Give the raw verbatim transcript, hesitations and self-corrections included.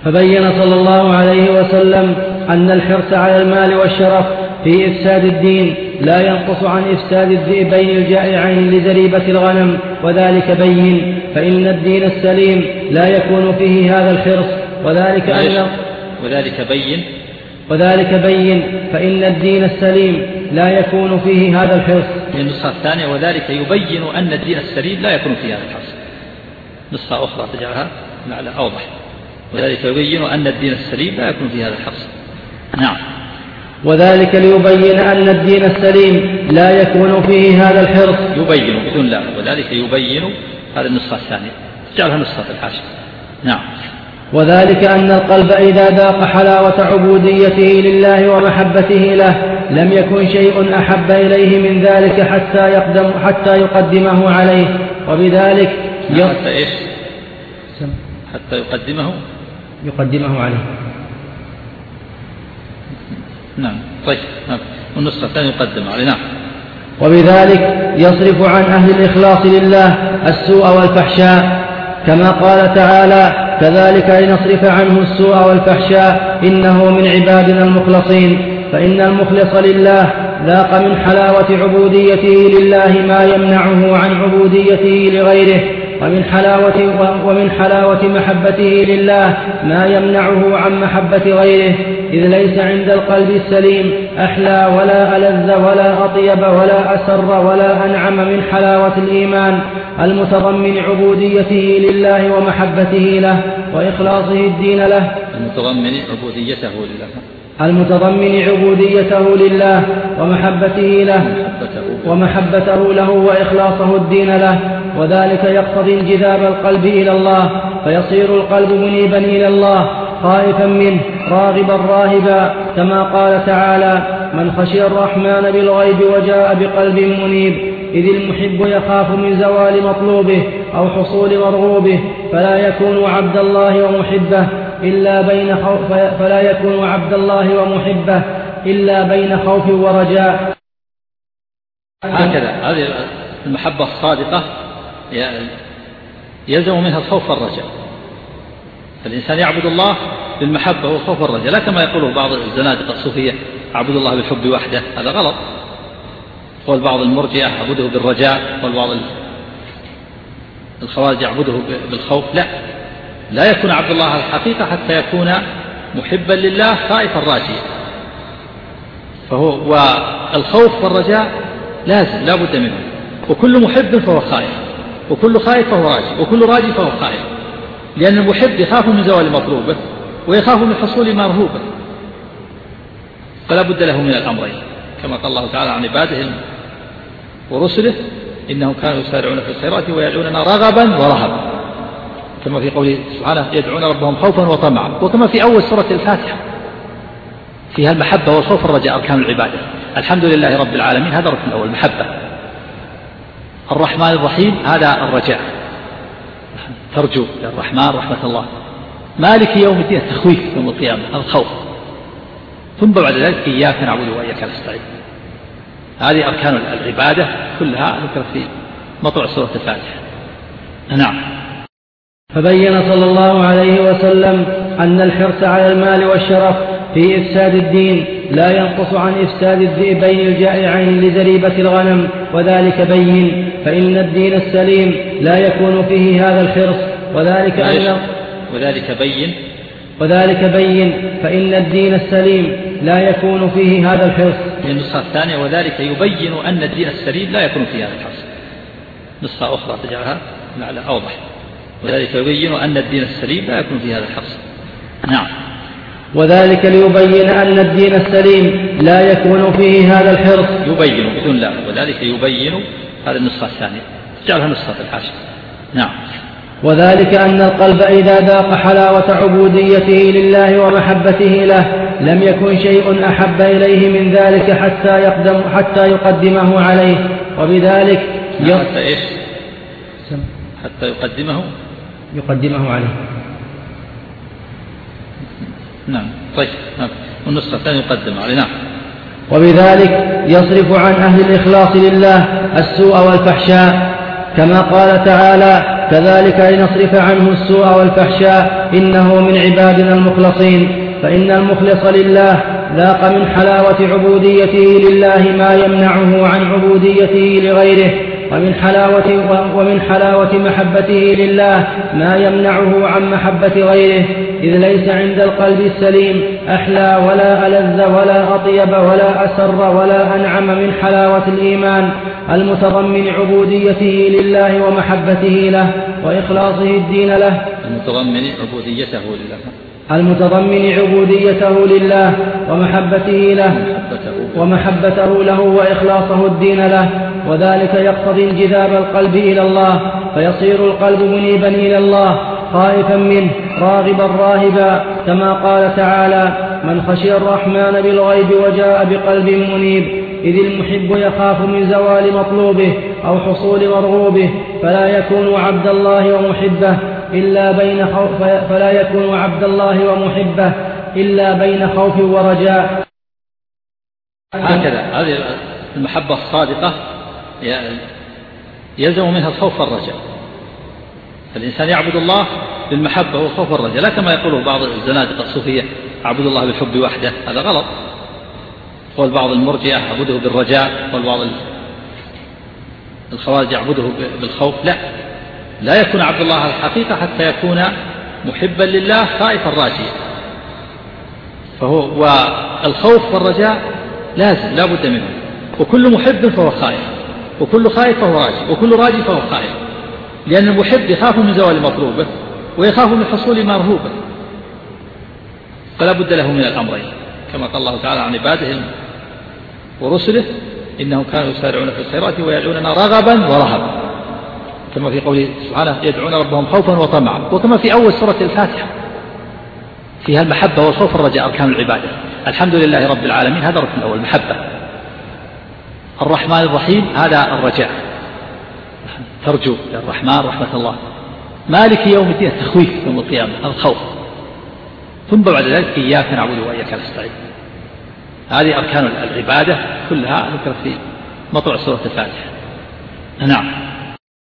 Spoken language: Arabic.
فبين صلى الله عليه وسلم أن الحرص على المال والشرف في إفساد الدين لا ينقص عن إفساد الذئبين الجائعين لزريبة الغنم، وذلك بين فإن الدين السليم لا يكون فيه هذا الحرص، وذلك أن وذلك بين وذلك بين فإن الدين السليم لا يكون فيه هذا الحرص. النسخة الثانية وذلك يبين أن الدين السليم لا يكون فيه هذا الحرص. نسخة أخرى تجعلها لعل أوضح. وذلك يبين أن الدين السليم لا يكون فيه هذا الحرص. نعم. وذلك ليبين أن الدين السليم لا يكون فيه هذا الحرص. يبين بدون لا. وذلك يبين هذا النسخة الثانية تجعلها نسخة الحاشية. نعم. وذلك أن القلب إذا ذاق حلاوة عبوديته لله ومحبته له لم يكن شيء أحب إليه من ذلك حتى يقدم حتى يقدمه عليه، وبذلك حتى إيش؟ حتى يقدمه يقدمه عليه. نعم. طيب. نعم. والنسخة الثانية يقدم عليه. نعم. وبذلك يصرف عن أهل الإخلاص لله السوء والفحشاء، كما قال تعالى: كذلك لنصرف عنه السوء والفحشاء إنه من عبادنا المخلصين. فإن المخلص لله ذاق من حلاوة عبوديته لله ما يمنعه عن عبوديته لغيره، ومن حلاوة, ومن حلاوة محبته لله ما يمنعه عن محبة غيره، إذ ليس عند القلب السليم أحلى ولا ألذ ولا أطيب ولا أسر ولا أنعم من حلاوة الإيمان المتضمن عبوديته لله ومحبته له وإخلاصه الدين له المتضمن عبوديته لله المتضمن عبوديته لله ومحبته له ومحبته له وإخلاصه الدين له، وذلك يقتضي انجذاب القلب إلى الله، فيصير القلب منيبا إلى الله خائفا منه راغبا راهبا، كما قال تعالى: من خشي الرحمن بالغيب وجاء بقلب منيب، إذ المحب يخاف من زوال مطلوبه أو حصول مرغوبه، فلا يكون عبد الله ومحبه إلا بين خوف فلا يكون عبد الله ومحبه إلا بين خوف ورجاء. هكذا هذه المحبة الصادقة يلزم منها الخوف والرجاء. فالإنسان يعبد الله بالمحبة والخوف والرجاء، لا كما يقوله بعض الزنادقة الصوفية: أعبد الله بالحب وحده. هذا غلط. قول بعض المرجئة: أعبده بالرجاء. قول بعض الخوارج: يعبده بالخوف. لا لا يكون عبد الله الحقيقة حتى يكون محبا لله خائفا راجيا. فهو والخوف والرجاء لازم لا بد منه، وكل محب فهو خائف، وكل خائف فهو راجي، وكل راجي فهو خائف، لأن المحب يخاف من زوال مطلوبه ويخاف من حصول مرهوبه، فلا بد له من الأمرين، كما قال الله تعالى عن عباده ورسله: إنهم كانوا يسارعون في الخيرات ويدعوننا رغبا ورهبا، كما في قوله سبحانه: يدعون ربهم خوفا وطمعا، وكما في أول سورة الفاتحة فيها المحبة والخوف والرجاء أركان العبادة. الحمد لله رب العالمين هذا الركن الأول محبة. الرحمن الرحيم هذا الرجاء، ترجو الرحمن رحمة الله. مالك يوم الدين التخويف يوم القيامة الخوف. ثم بعد ذلك إياك نعبد وإياك نستعين. هذه أركان العبادة كلها ذكرت في مطلع سورة الفاتحة. نعم. فبين صلى الله عليه وسلم أن الحرص على المال والشرف في إفساد الدين لا ينقص عن إفساد الذئبين الجائعين لزريبة الغنم، وذلك بين فإن الدين السليم لا يكون فيه هذا الحرص، وذلك أن وذلك بين وذلك بين فإن الدين السليم لا يكون فيه هذا الحرص. النسخة الثانية وذلك يبين أن الدين السليم لا يكون فيه هذا الحرص. نسخة أخرى تجعلها لعل أوضح. وذلك يبين أن الدين السليم لا يكون فيه هذا الحرص. نعم. وذلك ليبين أن الدين السليم لا يكون فيه هذا الحرص. يبين بدون لا. وذلك يبين هذا النسخة الثانية تجعلها نسخة الحاشية. نعم. وذلك أن القلب إذا ذاق حلاوة عبوديته لله ومحبته له لم يكن شيء أحب إليه من ذلك حتى يقدم حتى يقدمه عليه، وبذلك حتى إيش؟ حتى يقدمه يقدمه عليه. نعم. طيب. نعم. والنسخة الثانية يقدم عليه. نعم. وبذلك يصرف عن أهل الإخلاص لله السوء والفحشاء، كما قال تعالى: كذلك لنصرف عنه السوء والفحشاء إنه من عبادنا المخلصين. فإن المخلص لله ذاق من حلاوة عبوديته لله ما يمنعه عن عبوديته لغيره، ومن حلاوة, ومن حلاوة محبته لله ما يمنعه عن محبة غيره، إذ ليس عند القلب السليم أحلى ولا ألذ ولا أطيب ولا أسر ولا أنعم من حلاوة الإيمان المتضمن عبوديته لله ومحبته له وإخلاصه الدين له المتضمن عبوديته لله المتضمن عبوديته لله ومحبته له ومحبته له وإخلاصه الدين له، وذلك يقتضي انجذاب القلب إلى الله، فيصير القلب منيبا إلى الله خائفا منه راغبا راهبا، كما قال تعالى: من خشي الرحمن بالغيب وجاء بقلب منيب. إذ المحب يخاف من زوال مطلوبه أو حصول مرغوبه، فلا يكون عبد الله ومحبه إلا بين خوف فلا يكون عبد الله ومحبه إلا بين خوف ورجاء. هكذا هذه المحبة الصادقة يلزم منها الخوف والرجاء. الإنسان يعبد الله بالمحبة والخوف والرجاء، لا كما يقوله بعض الزنادقة الصوفية: أعبد الله بالحب وحده. هذا غلط. قول بعض المرجئة: أعبده بالرجاء. قول بعض الخوارج: يعبده بالخوف. لا لا يكون عبد الله على الحقيقة حتى يكون محبا لله خائفا راجيا. فهو والخوف والرجاء لازم لا بد منه، وكل محب فهو خائف، وكل خائف فهو راجي، وكل راجي فهو خائف، لأن المحب يخاف من زوال مطلوبه ويخاف من حصول مرهوبه، فلا بد له من الأمرين، كما قال الله تعالى عن عباده ورسله: إنهم كانوا يسارعون في الخيرات ويدعوننا رغبا ورهبا، كما في قوله سبحانه: يدعون ربهم خوفا وطمعا، وكما في أول سورة الفاتحة فيها المحبة والخوف والرجاء أركان العبادة. الحمد لله رب العالمين هذا الركن الأول محبة. الرحمن الرحيم هذا الرجاء، ترجو الرحمن رحمة الله. مالك يوم الدين التخويف يوم القيامة الخوف. ثم بعد ذلك إياك نعبد وإياك نستعين. هذه أركان العبادة كلها ذكرت في مطلع سورة الفاتحة. نعم.